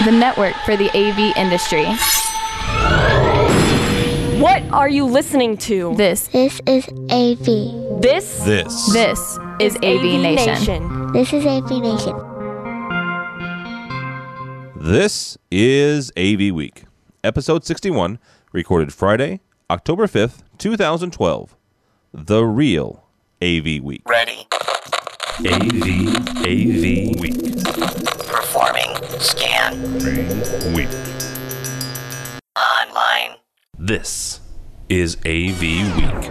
the network for the AV industry. What are you listening to? This is AV. This is AV Nation. This is AV Nation. This is AV Week, episode 61, recorded Friday, October 5th, 2012. The real AV Week. Ready. AV Week. Performing. Scan. Week. Online. This is AV Week.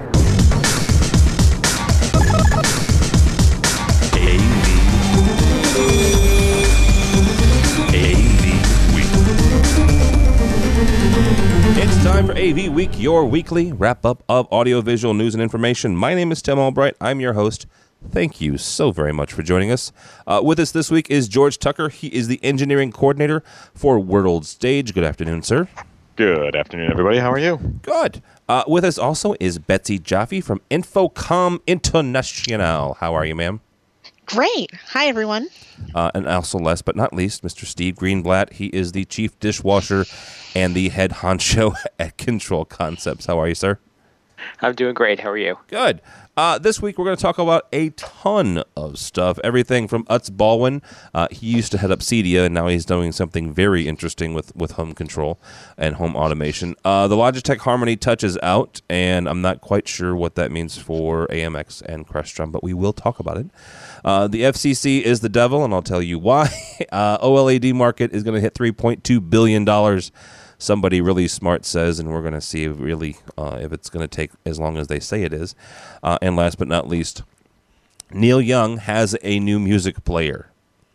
It's time for AV Week, your weekly wrap-up of audiovisual news and information. My name is Tim Albright. I'm your host. Thank you so very much for joining us. With us this week is George Tucker. He is the engineering coordinator for World Stage. Good afternoon, sir. Good afternoon, everybody. How are you? Good. With us also is Betsy Jaffe from Infocom International. How are you, ma'am? Great. Hi, everyone. And also, last but not least, Mr. Steve Greenblatt. He is the chief dishwasher and the head honcho at Control Concepts. How are you, sir? I'm doing great. How are you? Good. This week, we're going to talk about a ton of stuff. Everything from Utz Baldwin. He used to head up Cedia, and now he's doing something very interesting with home control and home automation. The Logitech Harmony Touch is out, and I'm not quite sure what that means for AMX and Crestron, but we will talk about it. The FCC is the devil, and I'll tell you why. OLED market is going to hit $3.2 billion. Somebody really smart says, and we're going to see if it's going to take as long as they say it is. And last but not least, Neil Young has a new music player.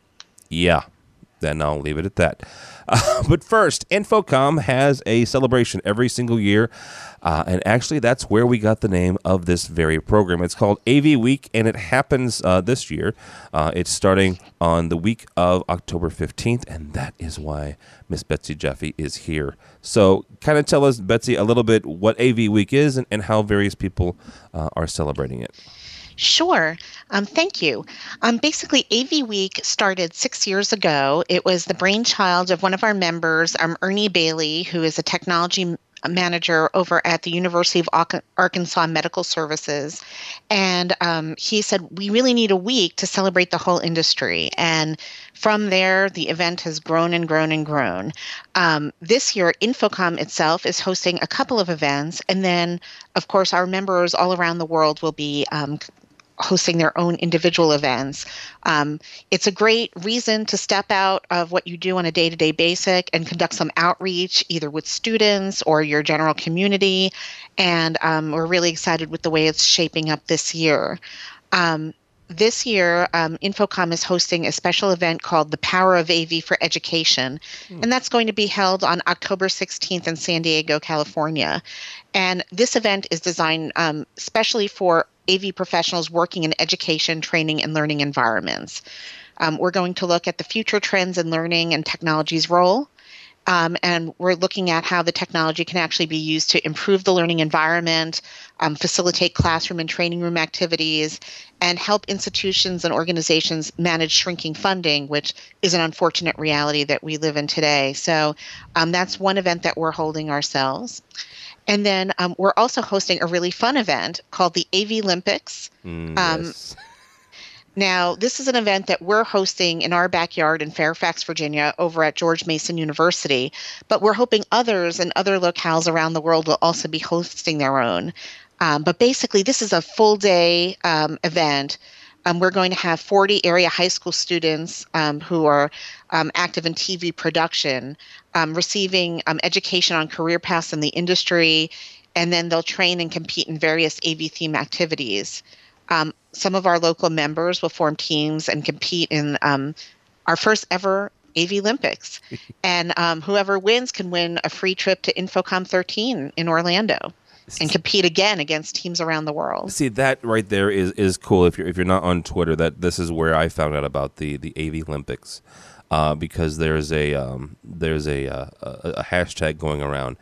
Yeah, then I'll leave it at that. But first, Infocom has a celebration every single year, and actually that's where we got the name of this very program. It's called AV Week, and it happens this year. It's starting on the week of October 15th, and that is why Miss Betsy Jaffe is here. So kind of tell us, Betsy, a little bit what AV Week is and how various people are celebrating it. Sure. Thank you. Basically, AV Week started 6 years ago. It was the brainchild of one of our members, Ernie Bailey, who is a technology manager over at the University of Arkansas Medical Services. And he said, we really need a week to celebrate the whole industry. And from there, the event has grown and grown and grown. This year, Infocom itself is hosting a couple of events. And then, of course, our members all around the world will be hosting their own individual events. It's a great reason to step out of what you do on a day-to-day basis and conduct some outreach, either with students or your general community. And we're really excited with the way it's shaping up this year. This year, Infocom is hosting a special event called The Power of AV for Education, and that's going to be held on October 16th in San Diego, California. And this event is designed especially for AV professionals working in education, training, and learning environments. We're going to look at the future trends in learning and technology's role. And we're looking at how the technology can actually be used to improve the learning environment, facilitate classroom and training room activities, and help institutions and organizations manage shrinking funding, which is an unfortunate reality that we live in today. So that's one event that we're holding ourselves. And then we're also hosting a really fun event called the AV Olympics. Yes. Now, this is an event that we're hosting in our backyard in Fairfax, Virginia, over at George Mason University. But we're hoping others and other locales around the world will also be hosting their own. But basically, this is a full-day event. We're going to have 40 area high school students who are active in TV production, receiving education on career paths in the industry, and then they'll train and compete in various AV theme activities. Some of our local members will form teams and compete in our first ever AV Olympics. And whoever wins can win a free trip to Infocom 13 in Orlando and compete again against teams around the world. See, that right there is cool. If you're not on Twitter, that this is where I found out about the AV Olympics, because there's a hashtag going around.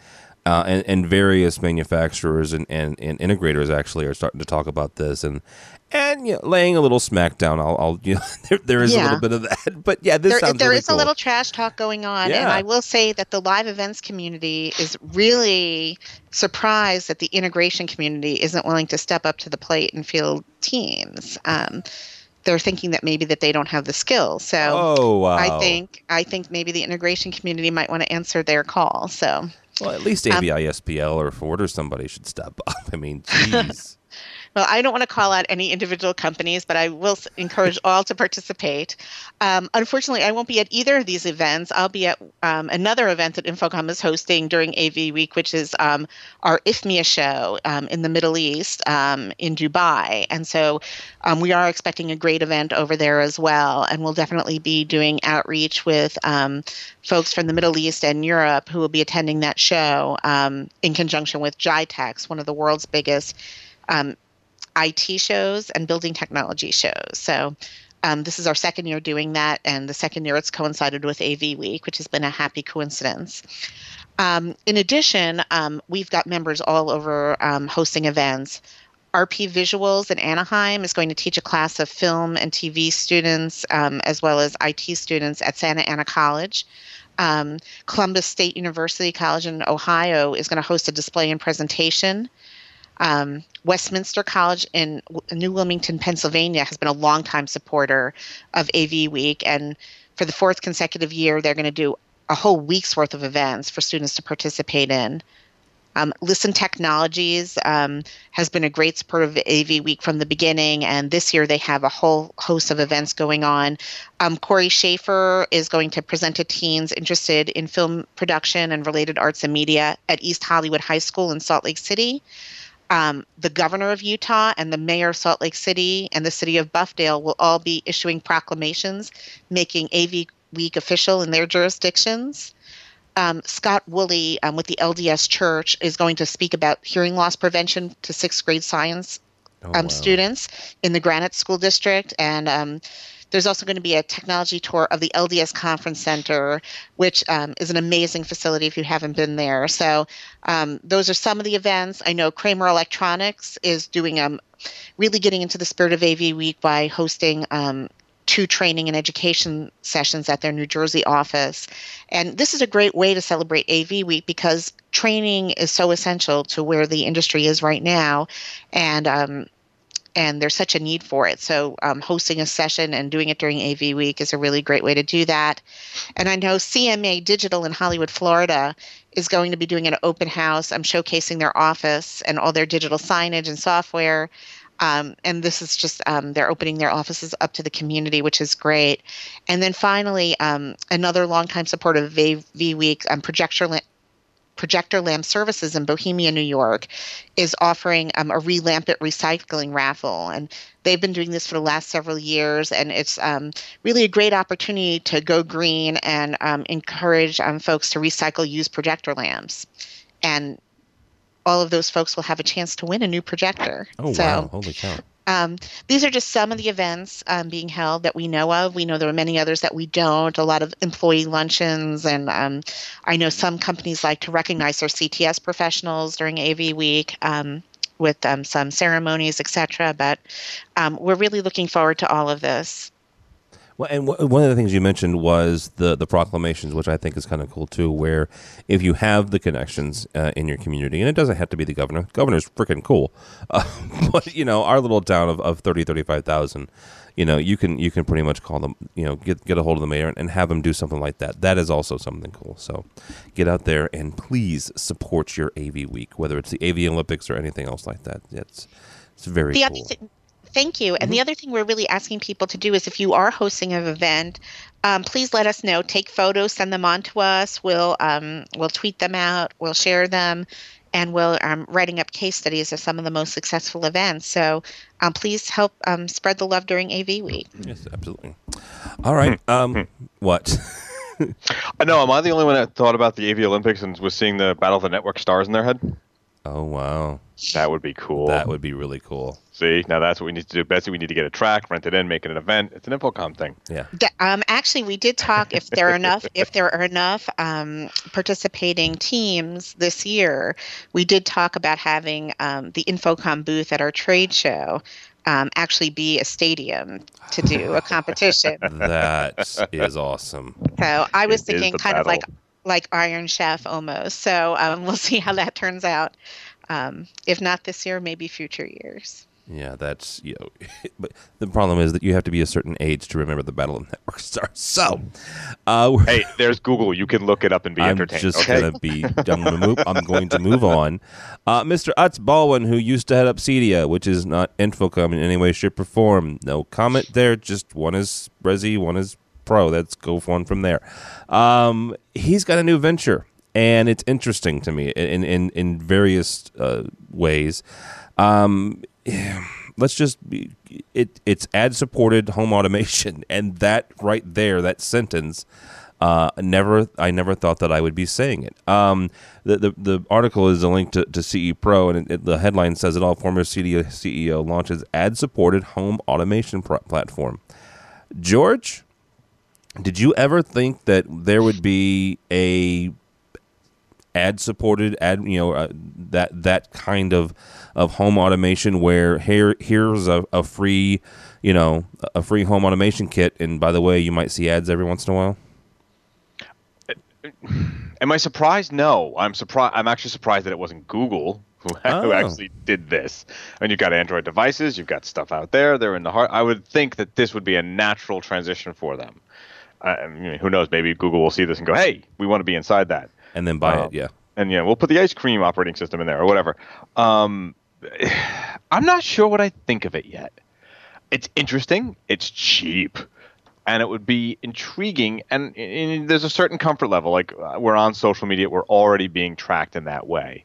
And various manufacturers and integrators actually are starting to talk about this and laying a little smackdown. I'll there is a little bit of that, but this sounds there really is cool. A little trash talk going on, and I will say that the live events community is really surprised that the integration community isn't willing to step up to the plate and field teams. They're thinking that maybe that they don't have the skills. So I think maybe the integration community might want to answer their call. So. Well, at least AVI-SPL or Ford or somebody should step up. I mean, geez. Well, I don't want to call out any individual companies, but I will encourage all to participate. Unfortunately, I won't be at either of these events. I'll be at another event that Infocom is hosting during AV Week, which is our IFMIA show in the Middle East in Dubai. And so we are expecting a great event over there as well. And we'll definitely be doing outreach with folks from the Middle East and Europe who will be attending that show in conjunction with GITEX, one of the world's biggest IT shows and building technology shows. So this is our second year doing that, and the second year it's coincided with AV Week, which has been a happy coincidence. In addition, we've got members all over hosting events. RP Visuals in Anaheim is going to teach a class of film and TV students as well as IT students at Santa Ana College. Columbus State University College in Ohio is going to host a display and presentation. Westminster College in New Wilmington, Pennsylvania has been a longtime supporter of AV Week, and for the fourth consecutive year, they're going to do a whole week's worth of events for students to participate in. Listen Technologies has been a great supporter of AV Week from the beginning, and this year they have a whole host of events going on. Corey Schaefer is going to present to teens interested in film production and related arts and media at East Hollywood High School in Salt Lake City. The governor of Utah and the mayor of Salt Lake City and the city of Buffdale will all be issuing proclamations making AV Week official in their jurisdictions. Scott Woolley with the LDS Church is going to speak about hearing loss prevention to sixth grade science students in the Granite School District. And there's also going to be a technology tour of the LDS Conference Center, which is an amazing facility if you haven't been there. So those are some of the events. I know Kramer Electronics is doing really getting into the spirit of AV Week by hosting 2 training and education sessions at their New Jersey office. And this is a great way to celebrate AV Week because training is so essential to where the industry is right now. And there's such a need for it. So hosting a session and doing it during AV Week is a really great way to do that. And I know CMA Digital in Hollywood, Florida is going to be doing an open house. I'm showcasing their office and all their digital signage and software. And this is just they're opening their offices up to the community, which is great. And then finally, another longtime supporter of AV Week, Projector Lamp Services in Bohemia, New York, is offering a Relamp It recycling raffle. And they've been doing this for the last several years, and it's really a great opportunity to go green and encourage folks to recycle used projector lamps. And all of those folks will have a chance to win a new projector. Oh, wow. Holy cow. These are just some of the events being held that we know of. We know there are many others that we don't, a lot of employee luncheons. And I know some companies like to recognize their CTS professionals during AV Week with some ceremonies, et cetera. But we're really looking forward to all of this. Well, and one of the things you mentioned was the proclamations, which I think is kind of cool too, where if you have the connections in your community, and it doesn't have to be the governor. Governor's freaking cool. But, our little town of 30, 35,000, you can pretty much call them, get a hold of the mayor and have them do something like that. That is also something cool. So get out there and please support your AV Week, whether it's the AV Olympics or anything else like that. It's very cool. Thank you. And the other thing we're really asking people to do is if you are hosting an event, please let us know. Take photos, send them on to us. We'll tweet them out. We'll share them. And we'll writing up case studies of some of the most successful events. So please help spread the love during AV Week. Yes, absolutely. All right. What? I know. Am I the only one that thought about the AV Olympics and was seeing the Battle of the Network stars in their head? Oh, wow. That would be cool. That would be really cool. See, now that's what we need to do. Betsy, we need to get a track, rent it in, make it an event. It's an InfoComm thing. Yeah. Actually, we did talk if there are enough participating teams this year. We did talk about having the InfoComm booth at our trade show actually be a stadium to do a competition. That is awesome. So I was thinking the kind of battle. like Iron Chef almost. So we'll see how that turns out. If not this year, maybe future years. Yeah, that's, but the problem is that you have to be a certain age to remember the Battle of Network Stars. So, hey, there's Google. You can look it up and be entertained. I'm going to move on. Mr. Utz Baldwin, who used to head up CEDIA, which is not InfoComm in any way, shape, or form. No comment there. Just one is Resi, one is Pro. Let's go one from there. He's got a new venture, and it's interesting to me in various ways. Let's just it's ad-supported home automation, and that right there, that sentence, I never thought that I would be saying it. The article is a link to CE Pro, and the headline says it all. Former CEO launches ad-supported home automation platform. George, did you ever think that there would be a ad-supported that kind of home automation where here's a free a free home automation kit, and by the way, you might see ads every once in a while? Am I surprised? No, I'm surprised. I'm actually surprised that it wasn't Google who actually did this. And you've got Android devices, you've got stuff out there. They're in the heart. I would think that this would be a natural transition for them. Who knows? Maybe Google will see this and go, "Hey, we want to be inside that," and then buy it. Yeah. And we'll put the ice cream operating system in there or whatever. I'm not sure what I think of it yet. It's interesting. It's cheap. And it would be intriguing. And there's a certain comfort level. Like, we're on social media. We're already being tracked in that way.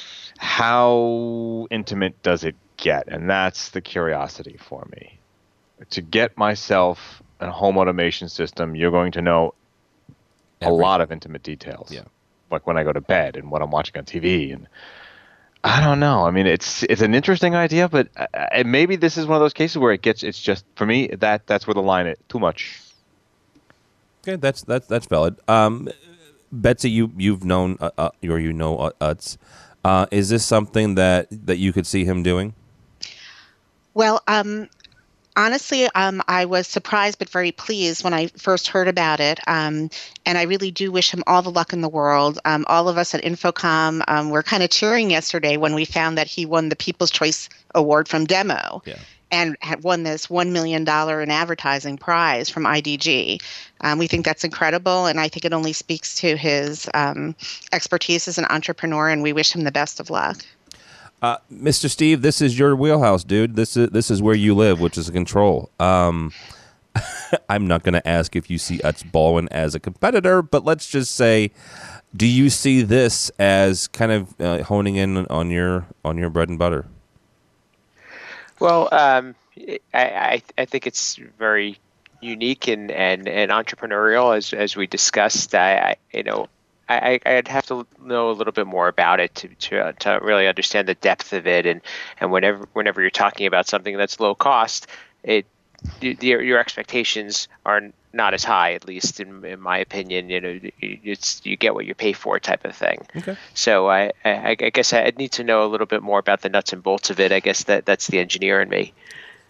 How intimate does it get? And that's the curiosity for me. To get myself a home automation system, you're going to know a lot of intimate details. Yeah. Like when I go to bed and what I'm watching on TV. And I don't know. I mean, it's an interesting idea, but maybe this is one of those cases where it's just, for me, that's where the line is too much. Okay, that's valid. Betsy, you've known Utz. Is this something that you could see him doing? Well, honestly, I was surprised but very pleased when I first heard about it, and I really do wish him all the luck in the world. All of us at InfoComm were kind of cheering yesterday when we found that he won the People's Choice Award from Demo, and had won this $1 million in advertising prize from IDG. We think that's incredible, and I think it only speaks to his expertise as an entrepreneur, and we wish him the best of luck. Mr. Steve, this is your wheelhouse, dude. This is where you live, which is control. I'm not going to ask if you see Utz Baldwin as a competitor, but let's just say, do you see this as kind of honing in on your bread and butter? Well, I think it's very unique and entrepreneurial, as we discussed. I'd have to know a little bit more about it to really understand the depth of it, and whenever you're talking about something that's low cost, your expectations are not as high, at least in my opinion. You get what you pay for type of thing. Okay. So I guess I'd need to know a little bit more about the nuts and bolts of it. I guess that's the engineer in me.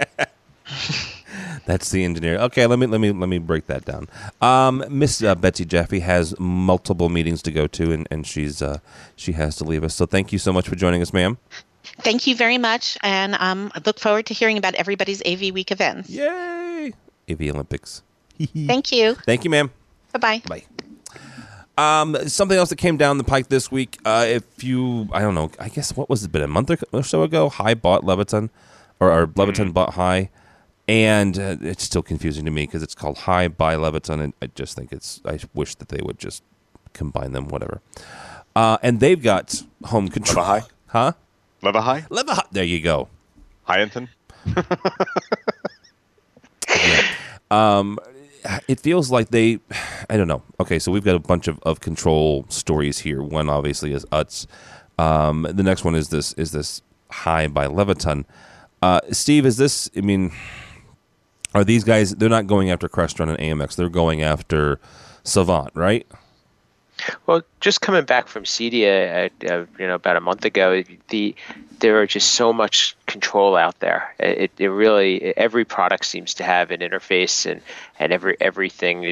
That's the engineer. Okay, let me break that down. Miss Betsy Jaffe has multiple meetings to go to, and she has to leave us. So thank you so much for joining us, ma'am. Thank you very much, and I look forward to hearing about everybody's AV Week events. Yay! AV Olympics. Thank you. Thank you, ma'am. Bye-bye. Bye. Something else that came down the pike this week. I don't know, I guess, what was it, been a month or so ago? High bought Leviton, or Leviton bought High. And it's still confusing to me because it's called High by Leviton, and I just think I wish that they would just combine them, whatever. And they've got home control. Leva High? Huh? Leva High? Leva High. There you go. Hyanton? Yeah. It feels like I don't know. Okay, so we've got a bunch of control stories here. One obviously is Utz. The next one is this Hai by Leviton. Steve, is this? I mean, are these guys? They're not going after Crestron and AMX. They're going after Savant, right? Well, just coming back from CEDIA, about a month ago, there are just so much control out there. It really, every product seems to have an interface, and everything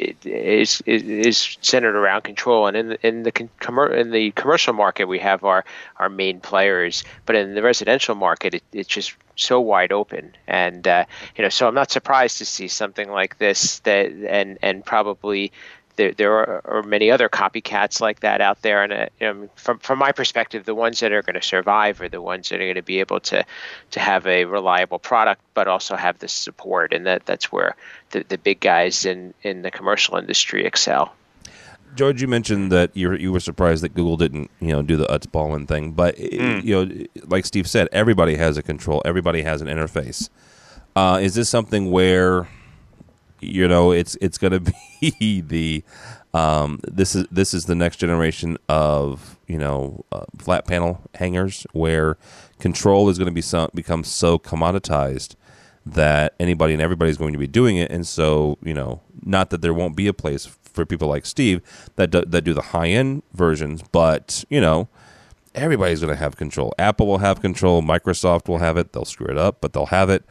is centered around control. And in the commercial market, we have our main players, but in the residential market, it's just so wide open. And so I'm not surprised to see something like this. And probably. There are many other copycats like that out there, and from my perspective, the ones that are going to survive are the ones that are going to be able to have a reliable product, but also have the support, and that's where the big guys in the commercial industry excel. George, you mentioned that you were surprised that Google didn't do the Utz Baldwin thing, but like Steve said, everybody has a control, everybody has an interface. Is this something where it's going to be the this is the next generation of flat panel hangers where control is going to become so commoditized that anybody and everybody is going to be doing it, and so not that there won't be a place for people like Steve that do the high end versions, but everybody's going to have control. Apple will have control. Microsoft will have it. They'll screw it up, but they'll have it.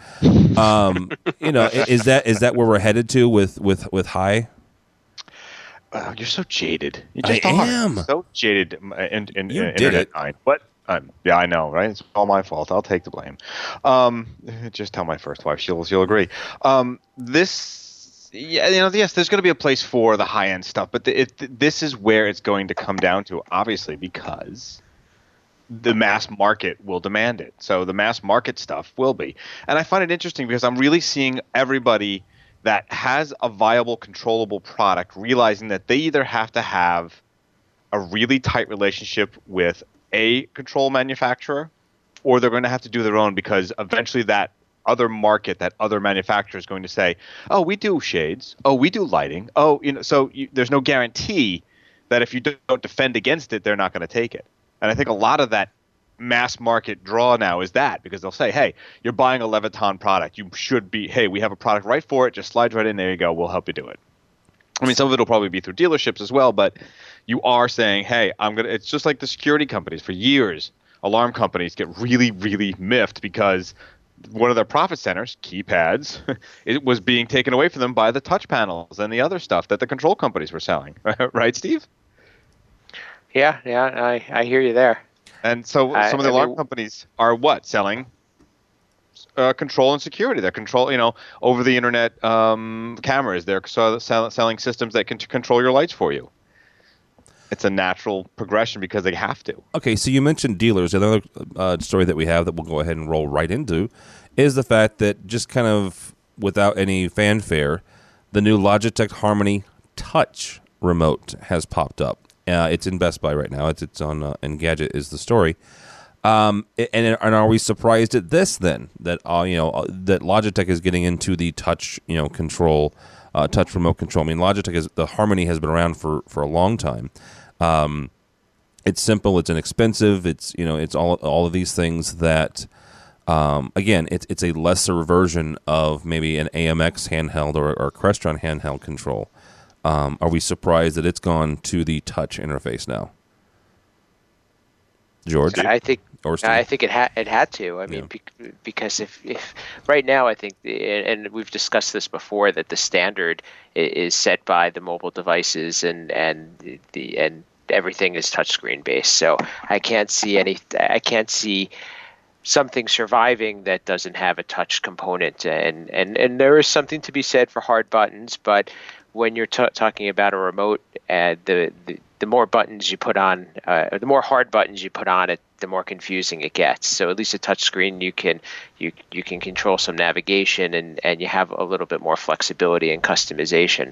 Is that where we're headed to with Hai? You're so jaded. You just am so jaded in you did internet it. mind. But yeah, I know, right? It's all my fault. I'll take the blame. Just tell my first wife; she'll agree. Yes, there's going to be a place for the high end stuff, but this is where it's going to come down to, obviously, because the mass market will demand it. So the mass market stuff will be. And I find it interesting because I'm really seeing everybody that has a viable, controllable product realizing that they either have to have a really tight relationship with a control manufacturer, or they're going to have to do their own, because eventually that other market, that other manufacturer is going to say, oh, we do shades. Oh, we do lighting. Oh, there's no guarantee that if you don't defend against it, they're not going to take it. And I think a lot of that mass market draw now is that, because they'll say, hey, you're buying a Leviton product. You should be, hey, we have a product right for it. Just slide right in. There you go. We'll help you do it. I mean, some of it will probably be through dealerships as well, but you are saying, hey, it's just like the security companies. For years, alarm companies get really, really miffed because one of their profit centers, keypads, it was being taken away from them by the touch panels and the other stuff that the control companies were selling. Right, Steve? Yeah, I hear you there. And so some of the alarm companies are selling control and security. They're over the internet cameras. They're selling systems that can control your lights for you. It's a natural progression because they have to. Okay, so you mentioned dealers. Another story that we have that we'll go ahead and roll right into is the fact that, just kind of without any fanfare, the new Logitech Harmony Touch remote has popped up. It's in Best Buy right now. It's on Engadget is the story. And are we surprised at this then, that that Logitech is getting into the touch control, touch remote control? I mean, the Harmony has been around for a long time. It's simple. It's inexpensive. It's it's all of these things that. Again, it's a lesser version of maybe an AMX handheld or Crestron handheld control. Are we surprised that it's gone to the touch interface now, George? I think it had to. I mean, because if right now, I think, and we've discussed this before, that the standard is set by the mobile devices and everything is touchscreen based. So I can't see something surviving that doesn't have a touch component, and there is something to be said for hard buttons, but when you're talking about a remote, the more buttons you put on, the more hard buttons you put on it, the more confusing it gets. So at least a touch screen, you can control some navigation, and you have a little bit more flexibility and customization.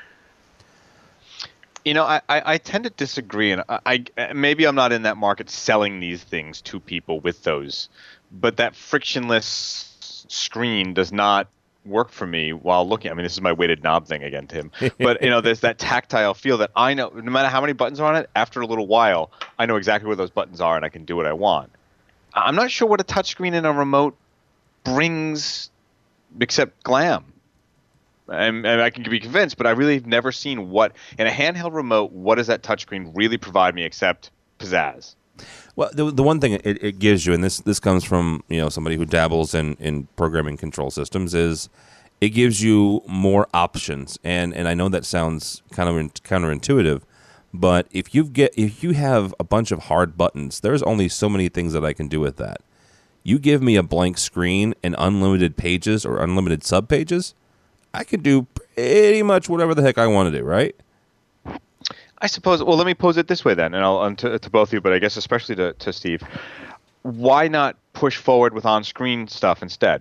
I tend to disagree, and I maybe I'm not in that market selling these things to people with those, but that frictionless screen does not work for me while looking. I mean, this is my weighted knob thing again, Tim. But there's that tactile feel that I know, no matter how many buttons are on it, after a little while, I know exactly where those buttons are and I can do what I want. I'm not sure what a touchscreen and a remote brings except glam. And I can be convinced, but I really have never seen what, in a handheld remote, what does that touchscreen really provide me except pizzazz? Well, the one thing it gives you, and this comes from somebody who dabbles in programming control systems, is it gives you more options. And I know that sounds kind of counterintuitive, but if you have a bunch of hard buttons, there's only so many things that I can do with that. You give me a blank screen and unlimited pages or unlimited subpages, I can do pretty much whatever the heck I want to do, right? I suppose. Well, let me pose it this way then, and I'll to both of you, but I guess especially to Steve. Why not push forward with on-screen stuff instead?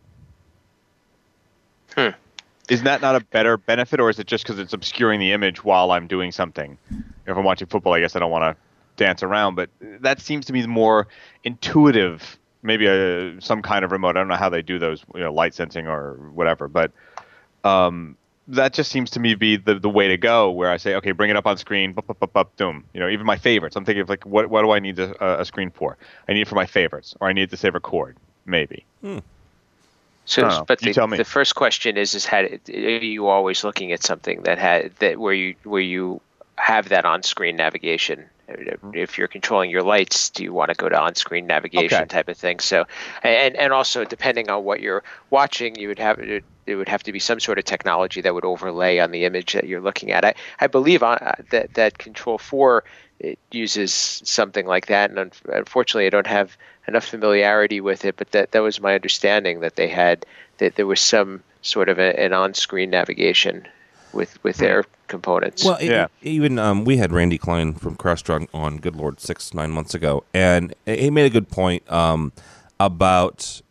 Isn't that not a better benefit, or is it just because it's obscuring the image while I'm doing something? If I'm watching football, I guess I don't want to dance around, but that seems to be the more intuitive. Maybe some kind of remote. I don't know how they do those, light sensing or whatever, but. That just seems to me be the way to go, where I say, okay, bring it up on screen, boom. Even my favorites. I'm thinking of what do I need a screen for? I need it for my favorites, or I need it to save a chord, maybe. So, but the first question is how are you always looking at something where you have that on-screen navigation? If you're controlling your lights, do you want to go to on-screen navigation type of thing? So, and also depending on what you're watching, it would have to be some sort of technology that would overlay on the image that you're looking at. I believe that Control 4 it uses something like that, and unfortunately, I don't have enough familiarity with it. But that was my understanding that there was some sort of an on-screen navigation with their components. Well, even we had Randy Klein from Crestron on, good Lord, 6-9 months ago, and he made a good point about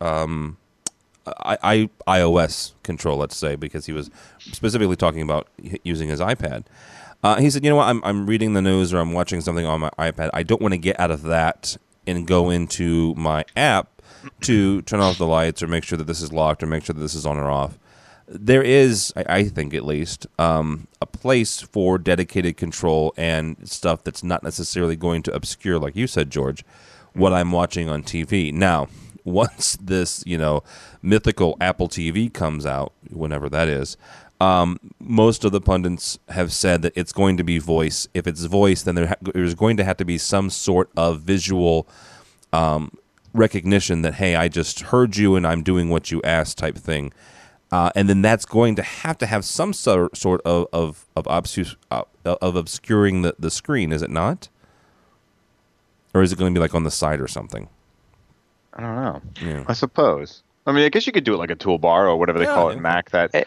iOS control, let's say, because he was specifically talking about using his iPad. He said, I'm reading the news or I'm watching something on my iPad. I don't want to get out of that and go into my app to turn off the lights or make sure that this is locked or make sure that this is on or off. There is, I think at least, a place for dedicated control and stuff that's not necessarily going to obscure, like you said, George, what I'm watching on TV. Now, once this, mythical Apple TV comes out, whenever that is, most of the pundits have said that it's going to be voice. If it's voice, then there's going to have to be some sort of visual recognition that, hey, I just heard you and I'm doing what you asked type thing. And then that's going to have some sort of obscuring the screen, is it not? Or is it going to be like on the side or something? I don't know. Yeah. I suppose. I mean, I guess you could do it like a toolbar or whatever they call it in Mac. That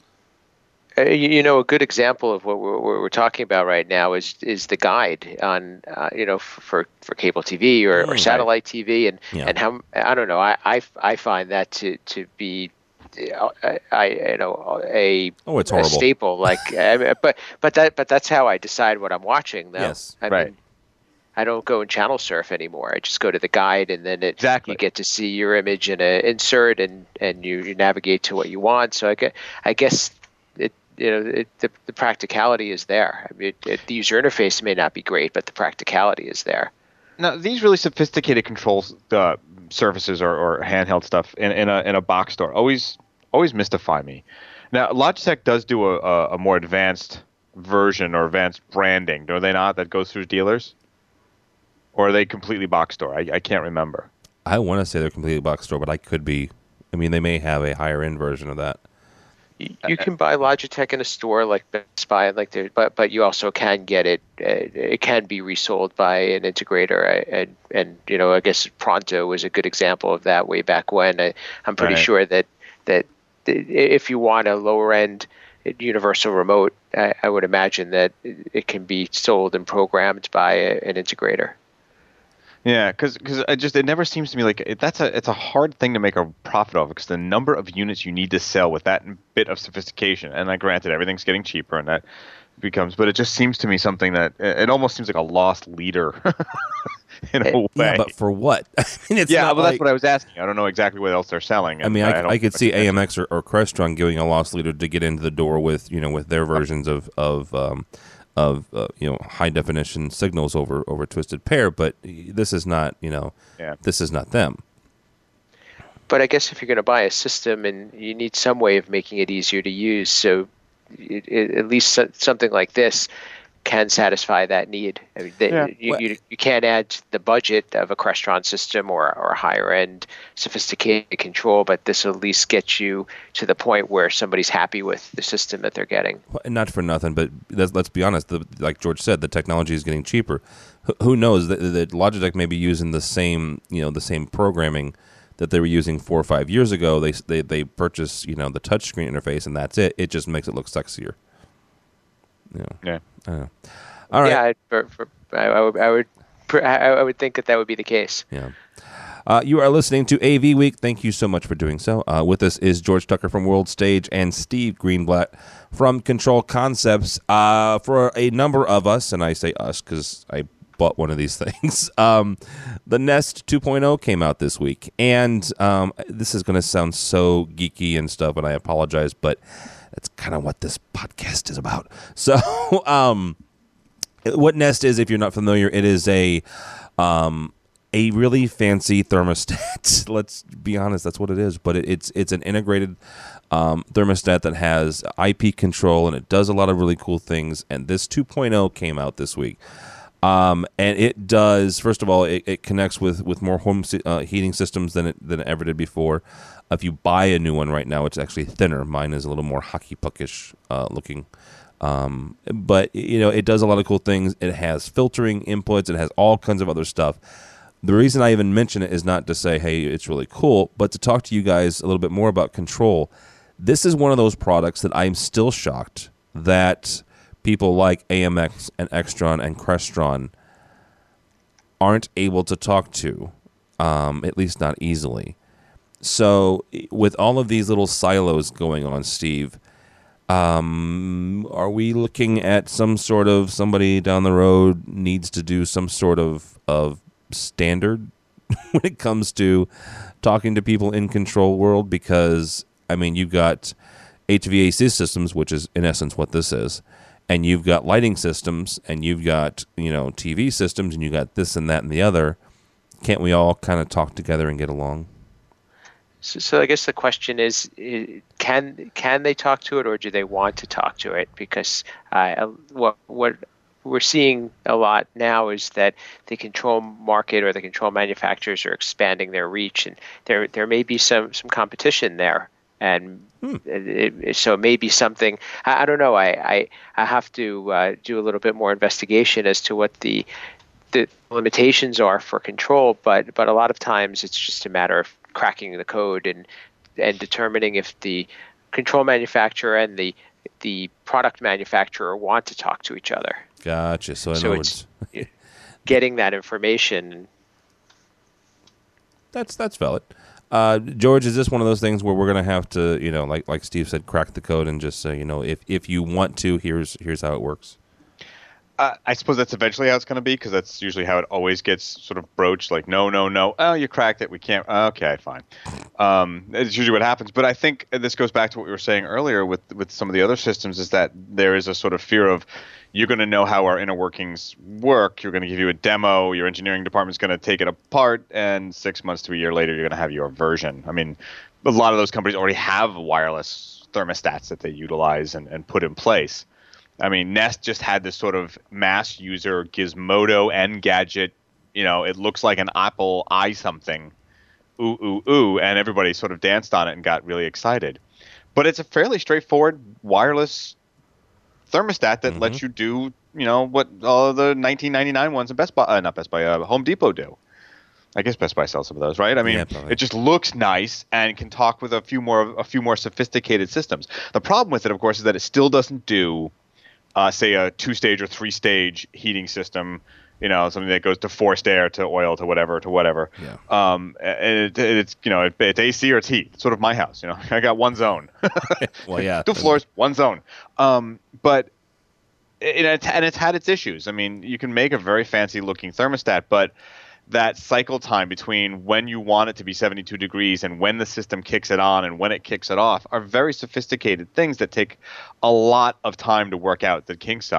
a good example of what we're talking about right now is the guide on for cable TV or satellite TV and how I don't know. I find that to be it's horrible. A staple, but that's how I decide what I'm watching though. Yes, I mean, I don't go and channel surf anymore. I just go to the guide and then you get to see your image in an insert and you navigate to what you want. So I guess the practicality is there. I mean, the user interface may not be great, but the practicality is there. Now, these really sophisticated controls surfaces or handheld stuff in a box store always mystify me. Now, Logitech does do a more advanced version or advanced branding, do they not? That goes through dealers, or are they completely box store? I can't remember. I want to say they're completely box store, but I could be. I mean, they may have a higher end version of that. You can buy Logitech in a store like Best Buy, but you also can get it. It can be resold by an integrator, and I guess Pronto was a good example of that way back when. I'm pretty sure that if you want a lower end universal remote, I would imagine that it can be sold and programmed by an integrator. Yeah, because it never seems to me like it's a hard thing to make a profit off, because the number of units you need to sell with that bit of sophistication, and granted everything's getting cheaper, and that becomes, but it just seems to me something that it almost seems like a lost leader in a way. Yeah, but for what? I mean, it's not that's what I was asking. I don't know exactly what else they're selling. I mean, I could see AMX or Crestron giving a loss leader to get into the door with with their versions of high definition signals over twisted pair, but this is not this is not them. But I guess if you're going to buy a system, and you need some way of making it easier to use, so at least something like this can satisfy that need. I mean, you can't add to the budget of a Crestron system or a higher end sophisticated control, but this will at least get you to the point where somebody's happy with the system that they're getting. Well, not for nothing, but let's be honest. Like George said, the technology is getting cheaper. Who knows that Logitech may be using the same programming that they were using 4 or 5 years ago. They purchase the touchscreen interface, and that's it. It just makes it look sexier. Yeah. All right. Yeah, I would think that would be the case. Yeah. You are listening to AV Week. Thank you so much for doing so. With us is George Tucker from World Stage and Steve Greenblatt from Control Concepts. For a number of us, and I say us because I bought one of these things, the Nest 2.0 came out this week. And this is going to sound so geeky and stuff, and I apologize, but that's kind of what this podcast is about. So what Nest is, if you're not familiar, it is a really fancy thermostat. Let's be honest, that's what it is. But it's an integrated thermostat that has IP control, and it does a lot of really cool things. And this 2.0 came out this week. And it does, first of all, it connects with more home heating systems than it ever did before. If you buy a new one right now, it's actually thinner. Mine is a little more hockey puckish looking. But it does a lot of cool things. It has filtering inputs. It has all kinds of other stuff. The reason I even mention it is not to say, hey, it's really cool, but to talk to you guys a little bit more about control. This is one of those products that I'm still shocked that people like AMX and Extron and Crestron aren't able to talk to, at least not easily. So with all of these little silos going on, Steve, are we looking at somebody down the road needs to do some sort of standard when it comes to talking to people in control world? Because, I mean, you've got HVAC systems, which is in essence what this is, and you've got lighting systems, and you've got, TV systems, and you got this and that and the other. Can't we all kind of talk together and get along? So I guess the question is, can they talk to it, or do they want to talk to it? Because what we're seeing a lot now is that the control market or the control manufacturers are expanding their reach, and there may be some competition there. And so maybe something, I don't know. I have to do a little bit more investigation as to what the limitations are for control. But a lot of times it's just a matter of cracking the code and determining if the control manufacturer and the product manufacturer want to talk to each other. Gotcha. So it's getting that information. That's valid. George, is this one of those things where we're going to have to, like Steve said, crack the code and just say, if you want to, here's how it works? I suppose that's eventually how it's going to be, because that's usually how it always gets sort of broached, like, no. Oh, you cracked it. We can't. Okay, fine. It's usually what happens. But I think this goes back to what we were saying earlier with some of the other systems, is that there is a sort of fear of, you're going to know how our inner workings work. You're going to give you a demo. Your engineering department's going to take it apart, and 6 months to a year later, you're going to have your version. I mean, a lot of those companies already have wireless thermostats that they utilize and put in place. I mean, Nest just had this sort of mass user Gizmodo Engadget. It looks like an Apple i something. Ooh, and everybody sort of danced on it and got really excited. But it's a fairly straightforward wireless thermostat that lets you do, what all of the 1999 ones at Home Depot do. I guess Best Buy sells some of those, right? I mean, it just looks nice and can talk with a few more sophisticated systems. The problem with it, of course, is that it still doesn't do, say, a 2-stage or 3-stage heating system. Something that goes to forced air, to oil, to whatever. Yeah. It's AC or it's heat. It's sort of my house. I got one zone. Well, yeah. 2 floors, one zone. But it's had its issues. I mean, you can make a very fancy looking thermostat, but that cycle time between when you want it to be 72 degrees and when the system kicks it on and when it kicks it off are very sophisticated things that take a lot of time to work out the kinks on.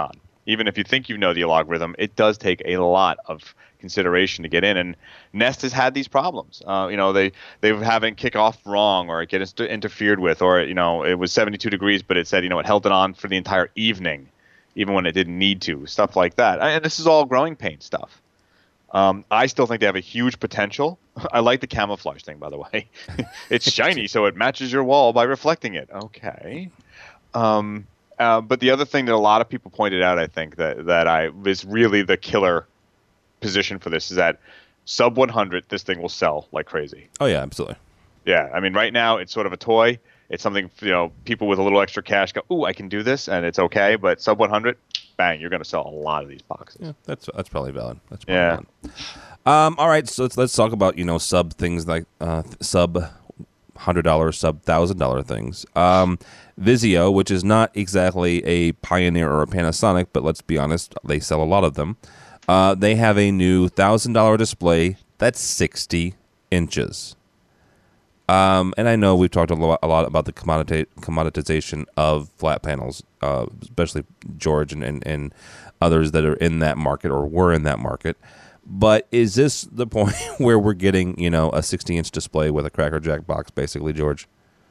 Even if you think you know the algorithm, it does take a lot of consideration to get in. And Nest has had these problems. They having kick off wrong, or it gets interfered with, or it was 72 degrees, but it said it held it on for the entire evening, even when it didn't need to. Stuff like that. And this is all growing pain stuff. I still think they have a huge potential. I like the camouflage thing, by the way. It's shiny, so it matches your wall by reflecting it. Okay. But the other thing that a lot of people pointed out, I think, that is really the killer position for this is that sub 100, this thing will sell like crazy. Oh, yeah, absolutely. Yeah, I mean, right now, it's sort of a toy. It's something, people with a little extra cash go, ooh, I can do this, and it's okay. But sub 100, bang, you're going to sell a lot of these boxes. Yeah, that's probably valid. That's probably valid. All right, so let's talk about, sub things like sub $100, sub $1,000 things. Vizio, which is not exactly a Pioneer or a Panasonic, but let's be honest, they sell a lot of them. They have a new $1,000 display that's 60 inches. And I know we've talked a lot about the commoditization of flat panels, especially George and others that are in that market or were in that market. But is this the point where we're getting, a 60-inch display with a Cracker Jack box, basically, George?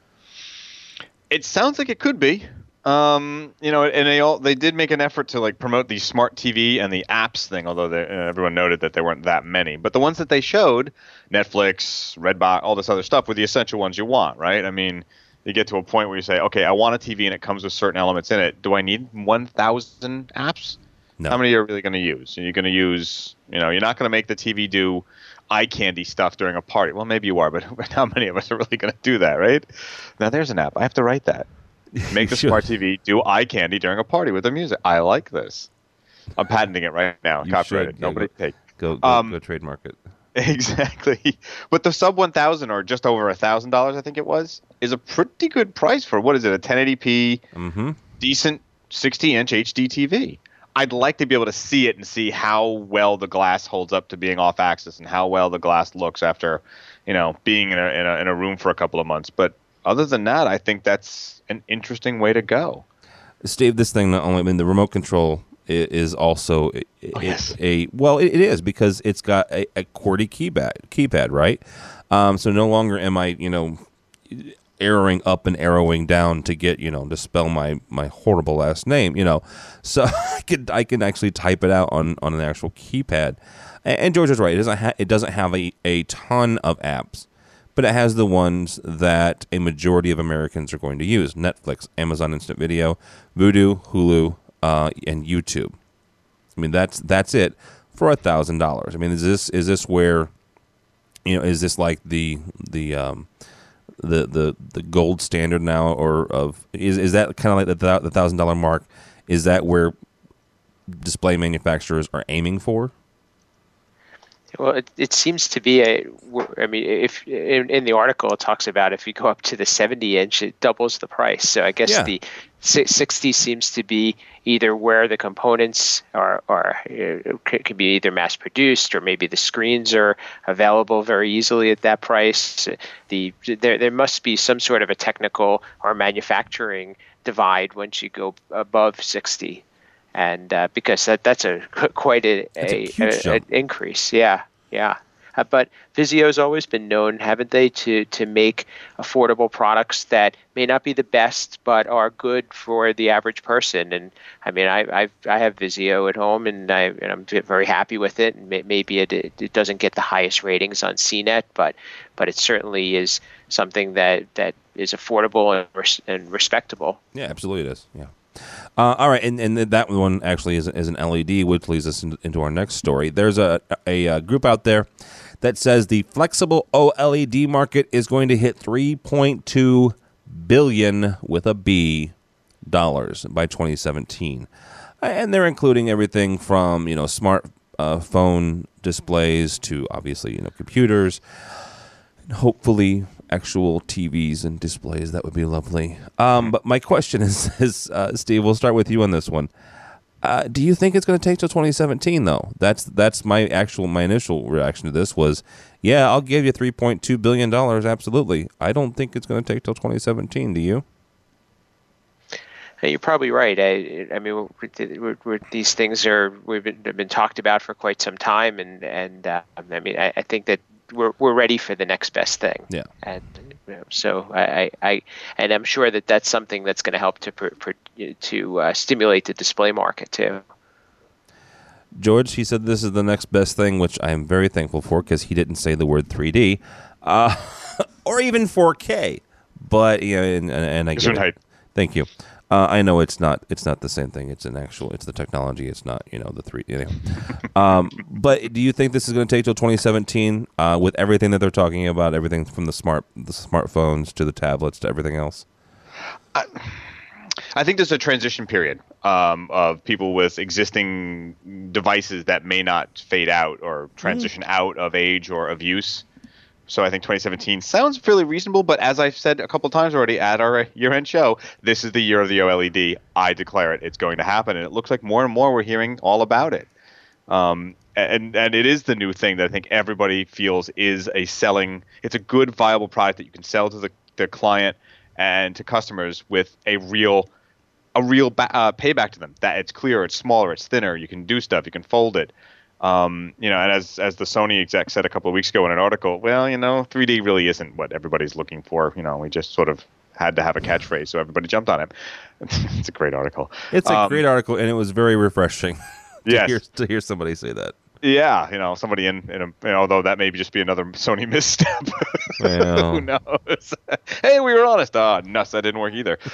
It sounds like it could be. And they did make an effort to promote the smart TV and the apps thing, although everyone noted that there weren't that many. But the ones that they showed, Netflix, Redbox, all this other stuff, were the essential ones you want, right? I mean, you get to a point where you say, okay, I want a TV and it comes with certain elements in it. Do I need 1,000 apps? No. How many are you really going to use? You're going to use, you're not going to make the TV do eye candy stuff during a party. Well, maybe you are, but how many of us are really going to do that, right? Now, there's an app. I have to write that. Make the smart TV do eye candy during a party with the music. I like this. I'm patenting it right now. Copyright it. Nobody take. Go trademark it. Exactly. But the sub 1,000 or just over $1,000, I think it was, is a pretty good price for what is it? A 1080p, decent 60-inch HD TV. I'd like to be able to see it and see how well the glass holds up to being off axis and how well the glass looks after, being in a room for a couple of months. But other than that, I think that's an interesting way to go. Steve, this thing not only, the remote control is also it is because it's got a QWERTY keypad, right? So no longer am I, arrowing up and arrowing down to get, to spell my horrible last name, So I can actually type it out on an actual keypad. And George is right. It doesn't have a ton of apps, but it has the ones that a majority of Americans are going to use: Netflix, Amazon Instant Video, Vudu, Hulu, and YouTube. I mean, that's it for $1,000. I mean, is this where, is this like the gold standard now, or is that kind of like the $1,000 mark? Is that where display manufacturers are aiming for? Well, it seems to be if in the article it talks about if you go up to the 70-inch, it doubles the price. So I guess the 60 seems to be either where the components can be either mass produced, or maybe the screens are available very easily at that price. There must be some sort of a technical or manufacturing divide once you go above 60. And because that's quite an increase, yeah. But Vizio's always been known, haven't they, to make affordable products that may not be the best, but are good for the average person. And I mean, I have Vizio at home, and I'm very happy with it. And maybe it doesn't get the highest ratings on CNET, but it certainly is something that is affordable and respectable. Yeah, absolutely, it is. Yeah. All right, and that one actually is an LED, which leads us into our next story. There's a group out there that says the flexible OLED market is going to hit $3.2 billion with a B dollars by 2017, and they're including everything from smart phone displays to obviously computers, and hopefully actual TVs and displays. That would be lovely. But my question is Steve, we'll start with you on this one. Do you think it's going to take till 2017 though? That's my initial reaction to this was, yeah, I'll give you $3.2 billion. Absolutely. I don't think it's going to take till 2017. Do you? You're probably right. I mean, these things we've been talked about for quite some time, and I mean, I think that we're ready for the next best thing. Yeah. And so I'm sure that that's something that's going to help to stimulate the display market too. George, he said this is the next best thing, which I am very thankful for because he didn't say the word 3D or even 4K. But and I get it. Thank you. I know it's not the same thing. It's the technology. It's not the 3D. Anyway. But do you think this is going to take till 2017 with everything that they're talking about, everything from the smartphones to the tablets to everything else? I think there's a transition period of people with existing devices that may not fade out or transition out of age or of use. So I think 2017 sounds fairly reasonable, but as I've said a couple times already at our year-end show, this is the year of the OLED. I declare it. It's going to happen, and it looks like more and more we're hearing all about it. And it is the new thing that I think everybody feels is it's a good, viable product that you can sell to the client and to customers with a real payback to them. That it's clearer, it's smaller, it's thinner. You can do stuff. You can fold it. And as the Sony exec said a couple of weeks ago in an article, 3D really isn't what everybody's looking for. We just sort of had to have a catchphrase, so everybody jumped on it. It's a great article. It's a great article, and it was very refreshing to hear somebody say that. Yeah, somebody although that may just be another Sony misstep. Well. Who knows? Hey, we were honest. Nuts, that didn't work either.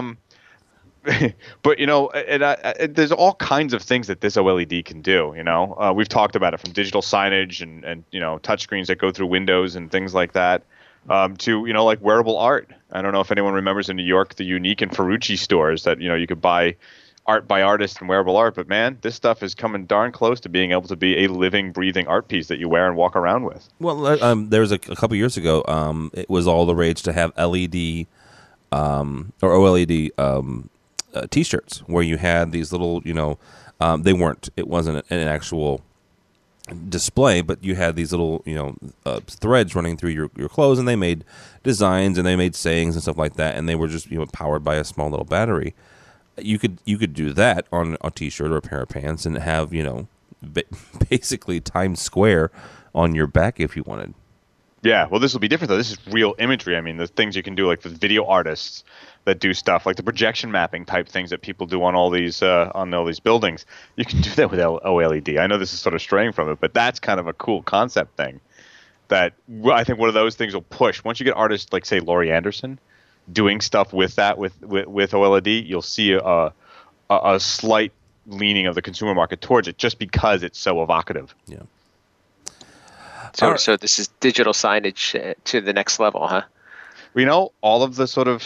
But there's all kinds of things that this OLED can do. We've talked about it, from digital signage and touchscreens that go through windows and things like that, to like wearable art. I don't know if anyone remembers in New York the Unique and Ferrucci stores that you could buy art by artist and wearable art. But man, this stuff is coming darn close to being able to be a living, breathing art piece that you wear and walk around with. Well, there was a couple years ago. It was all the rage to have LED or OLED. T-shirts where you had these little, it wasn't an actual display, but you had these little, threads running through your clothes, and they made designs and they made sayings and stuff like that, and they were just, powered by a small little battery. You could do that on a T-shirt or a pair of pants and have, basically Times Square on your back if you wanted. Yeah, well, this will be different, though. This is real imagery. I mean, the things you can do, like with video artists that do stuff, like the projection mapping type things that people do on all these buildings. You can do that with OLED. I know this is sort of straying from it, but that's kind of a cool concept thing that I think one of those things will push. Once you get artists like, say, Laurie Anderson doing stuff with that, with OLED, you'll see a slight leaning of the consumer market towards it just because it's so evocative. Yeah. So this is digital signage to the next level, huh? All of the sort of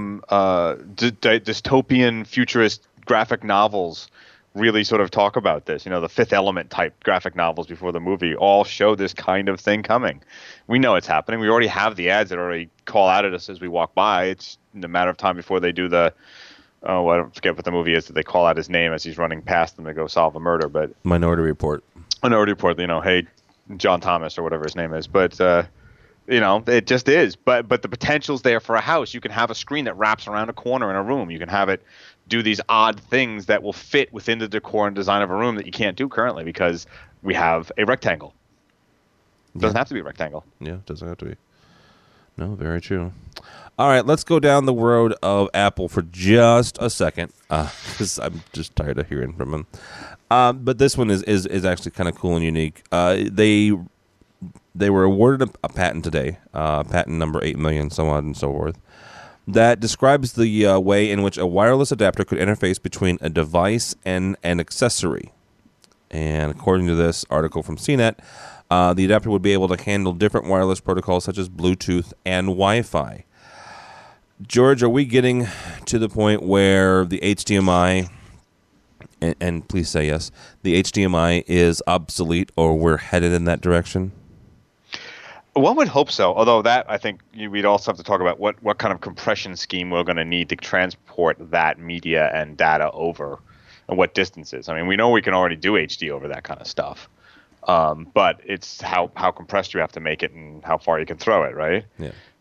dystopian futurist graphic novels really sort of talk about this. The Fifth Element type graphic novels before the movie all show this kind of thing coming. We know it's happening. We already have the ads that already call out at us as we walk by. It's a matter of time before they do I don't forget what the movie is that they call out his name as he's running past them to go solve a murder. But Minority Report. Hey, John Thomas or whatever his name is. But it just is. But the potential's there for a house. You can have a screen that wraps around a corner in a room. You can have it do these odd things that will fit within the decor and design of a room that you can't do currently because we have a rectangle. It doesn't have to be a rectangle. Yeah, it doesn't have to be. No, very true. All right, let's go down the road of Apple for just a second because I'm just tired of hearing from them. But this one is actually kind of cool and unique. They were awarded a patent today, patent number 8 million, so on and so forth, that describes the way in which a wireless adapter could interface between a device and an accessory. And according to this article from CNET, the adapter would be able to handle different wireless protocols such as Bluetooth and Wi-Fi. George, are we getting to the point where the HDMI, and please say yes, the HDMI is obsolete, or we're headed in that direction? One would hope so, although that I think we'd also have to talk about what kind of compression scheme we're going to need to transport that media and data over, and what distances. I mean, we know we can already do HD over that kind of stuff, but it's how compressed you have to make it and how far you can throw it, right? Yeah.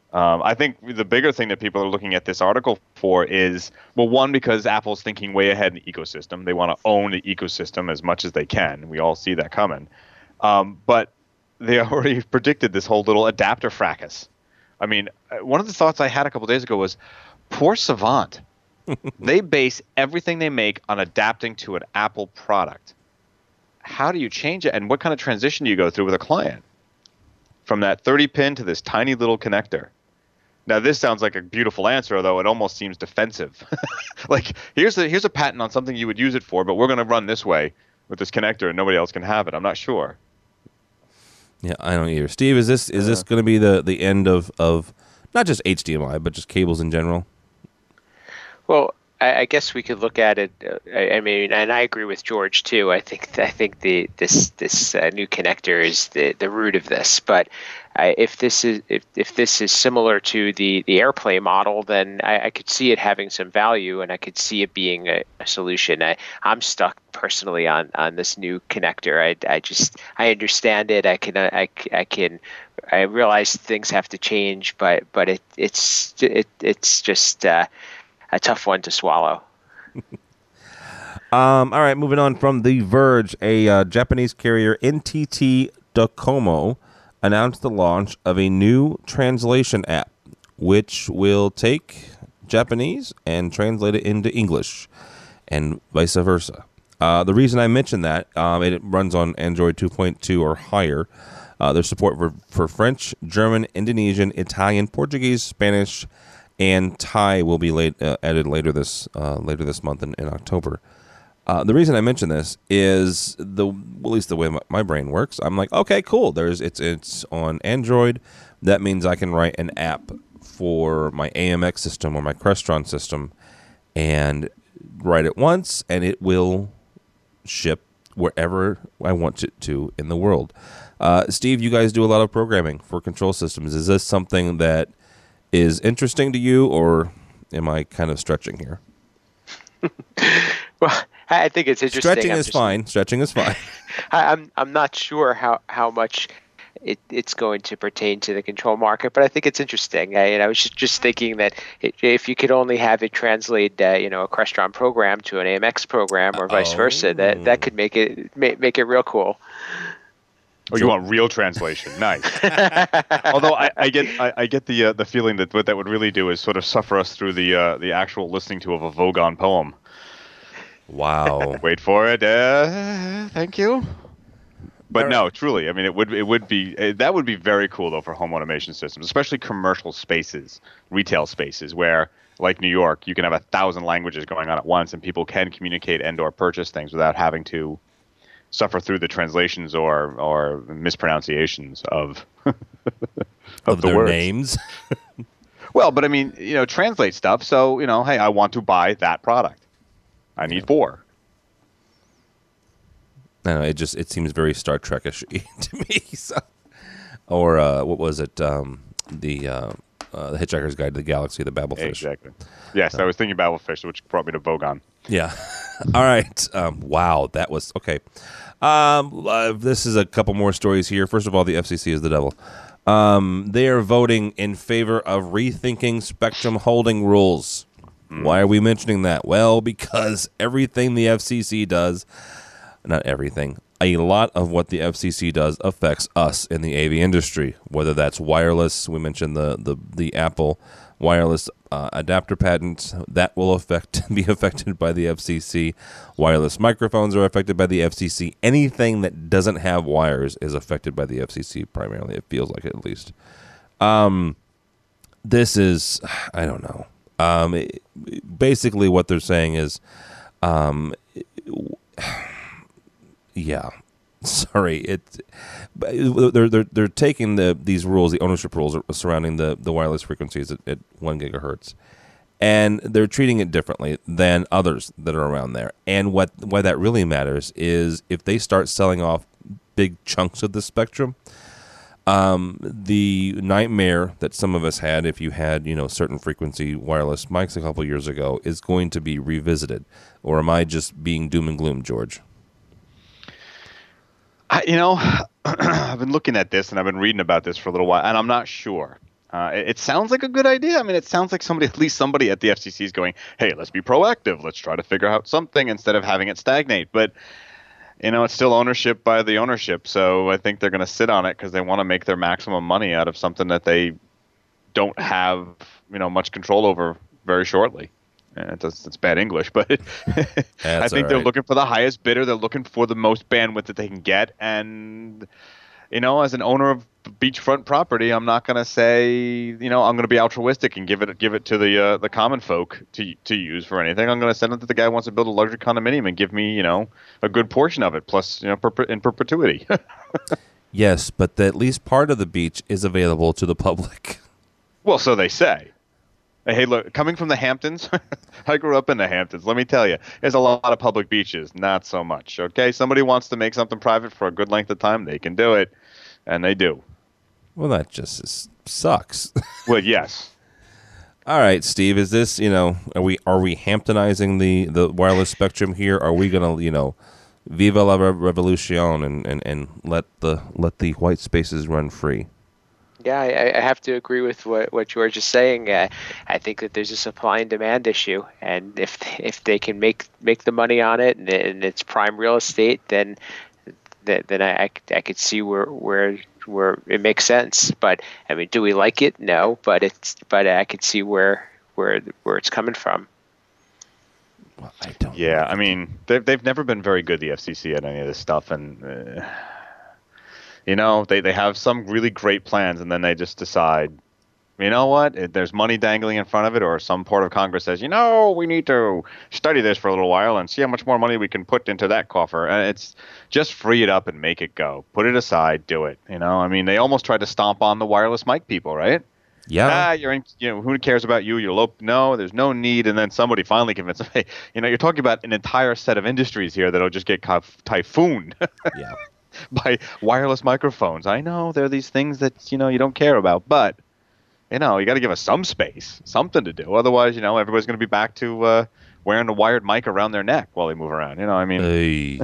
I think the bigger thing that people are looking at this article for is, well, one, because Apple's thinking way ahead in the ecosystem. They want to own the ecosystem as much as they can. We all see that coming. But they already predicted this whole little adapter fracas. I mean, one of the thoughts I had a couple days ago was, poor Savant. They base everything they make on adapting to an Apple product. How do you change it? And what kind of transition do you go through with a client? From that 30-pin to this tiny little connector. Now, this sounds like a beautiful answer, though it almost seems defensive. Like, here's a patent on something you would use it for, but we're going to run this way with this connector, and nobody else can have it. I'm not sure. Yeah, I don't either. Steve, is this going to be the end of not just HDMI, but just cables in general? Well, I guess we could look at it. I mean, and I agree with George too. I think this new connector is the root of this. But if this is similar to the AirPlay model, then I could see it having some value, and I could see it being a solution. I'm stuck personally on this new connector. I understand it. I realize things have to change, but it's just a tough one to swallow. All right, moving on from The Verge, a Japanese carrier, NTT Docomo, announced the launch of a new translation app, which will take Japanese and translate it into English, and vice versa. The reason I mention that, it runs on Android 2.2 or higher. There's support for French, German, Indonesian, Italian, Portuguese, Spanish, and Thai will be added later this month in October. The reason I mention this is at least the way my brain works. I'm like, okay, cool. It's on Android. That means I can write an app for my AMX system or my Crestron system, and write it once, and it will ship wherever I want it to in the world. Steve, you guys do a lot of programming for control systems. Is this something that is interesting to you, or am I kind of stretching here? Well, I think it's interesting. Stretching is fine. I'm not sure how much it's going to pertain to the control market, but I think it's interesting. I was just thinking that if you could only have it translate, a Crestron program to an AMX program, or vice versa, that could make it real cool. Oh, you want real translation? Nice. Although I get the feeling that what that would really do is sort of suffer us through the actual listening to of a Vogon poem. Wow. Wait for it. Thank you. But no, truly, I mean, it would be very cool though for home automation systems, especially commercial spaces, retail spaces, where like New York, you can have 1,000 languages going on at once, and people can communicate and/or purchase things without having to suffer through the translations or mispronunciations of the their words. Names. Well, but I mean, translate stuff. So, hey, I want to buy that product. I need 4. I don't know, it seems very Star Trek-ish to me. So. Or what was it? The Hitchhiker's Guide to the Galaxy, the Babelfish. Exactly. Yes, I was thinking Babelfish, which brought me to Vogon. Yeah. All right. Wow, that was okay. This is a couple more stories here. First of all, the FCC is the devil. They are voting in favor of rethinking spectrum holding rules. Why are we mentioning that? Well, because everything the FCC does, not everything, a lot of what the FCC does affects us in the AV industry, whether that's wireless. We mentioned the Apple wireless adapter patent that will be affected by the FCC. Wireless microphones are affected by the FCC. Anything that doesn't have wires is affected by the FCC primarily. It feels like it, at least. This is, I don't know. Basically, what they're saying is, yeah. Sorry, they're taking these rules, the ownership rules surrounding the wireless frequencies at 1 gigahertz, and they're treating it differently than others that are around there. And why that really matters is if they start selling off big chunks of the spectrum, the nightmare that some of us had if you had certain frequency wireless mics a couple years ago is going to be revisited. Or am I just being doom and gloom, George? I've been looking at this and I've been reading about this for a little while, and I'm not sure. It sounds like a good idea. I mean, it sounds like at least somebody at the FCC is going, hey, let's be proactive. Let's try to figure out something instead of having it stagnate. But, it's still ownership by the ownership. So I think they're going to sit on it because they want to make their maximum money out of something that they don't have, much control over very shortly. It's bad English, but I think they're looking for the highest bidder. They're looking for the most bandwidth that they can get. And, as an owner of beachfront property, I'm not going to say, I'm going to be altruistic and give it to the common folk to use for anything. I'm going to send it to the guy who wants to build a luxury condominium and give me, a good portion of it, plus, in perpetuity. Yes, but at least part of the beach is available to the public. Well, so they say. Hey, look, coming from the Hamptons, I grew up in the Hamptons. Let me tell you, there's a lot of public beaches. Not so much, okay? Somebody wants to make something private for a good length of time, they can do it, and they do. Well, that just sucks. Well, yes. All right, Steve, is this, are we Hamptonizing the wireless spectrum here? Are we going to, viva la revolution and let the white spaces run free? Yeah, I have to agree with what George is saying. I think that there's a supply and demand issue, and if they can make the money on it and it's prime real estate, then I could see where it makes sense. But I mean, do we like it? No, but I could see where it's coming from. Well, I don't. Yeah, I mean, they've never been very good, the FCC, at any of this stuff, and. They have some really great plans, and then they just decide, you know what, there's money dangling in front of it, or some part of Congress says, we need to study this for a little while and see how much more money we can put into that coffer. And it's just free it up and make it go. Put it aside, do it. I mean, they almost tried to stomp on the wireless mic people, right? Yeah. Who cares about you? You're low. No, there's no need. And then somebody finally convinced them, hey, you're talking about an entire set of industries here that'll just get typhooned. Yeah. By wireless microphones. I know there are these things that you don't care about, but you got to give us some space, something to do. Otherwise, everybody's going to be back to wearing a wired mic around their neck while they move around. I mean, hey.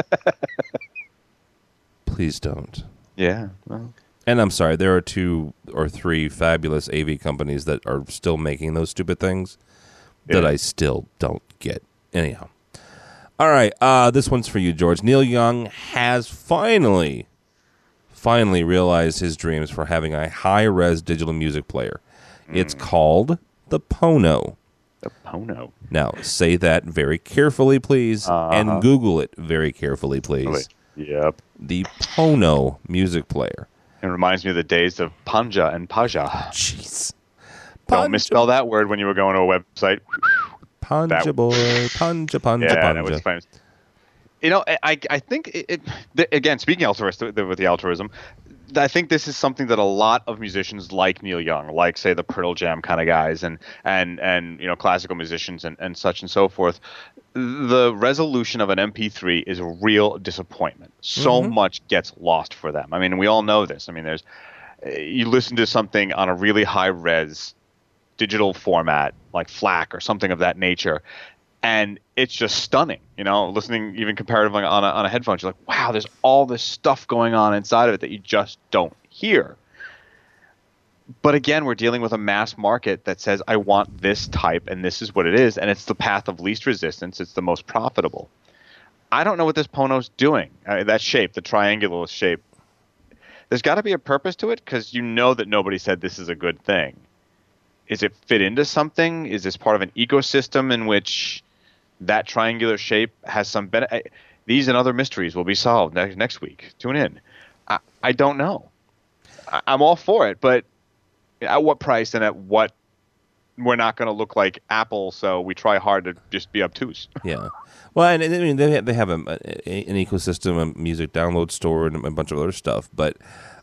Please don't. Yeah. Well. And I'm sorry, there are 2 or 3 fabulous AV companies that are still making those stupid things that I still don't get. Anyhow. All right, this one's for you, George. Neil Young has finally realized his dreams for having a high-res digital music player. It's called the Pono. The Pono. Now, say that very carefully, please, and Google it very carefully, please. Yep. The Pono music player. It reminds me of the days of Panja and Paja. Jeez. Don't misspell that word when you were going to a website. Panja boy, panja. Yeah, that was famous. I think again, speaking altruistic with the altruism, I think this is something that a lot of musicians like Neil Young, like say the Pearl Jam kind of guys, and classical musicians and such and so forth. The resolution of an MP3 is a real disappointment. So much gets lost for them. I mean, we all know this. I mean, you listen to something on a really high res digital format like FLAC or something of that nature, and it's just stunning. Listening even comparatively on a headphone, you're like, wow, there's all this stuff going on inside of it that you just don't hear. But again, we're dealing with a mass market that says, I want this type, and this is what it is, and it's the path of least resistance. It's the most profitable. I don't know what this Pono's doing. That shape, the triangular shape, there's got to be a purpose to it, because that nobody said this is a good thing. Is it fit into something? Is this part of an ecosystem in which that triangular shape has some benefit? These and other mysteries will be solved next week. Tune in. I don't know. I'm all for it, but at what price and at what? We're not going to look like Apple, so we try hard to just be obtuse. Yeah. Well, and I mean, they have an ecosystem, a music download store, and a bunch of other stuff, but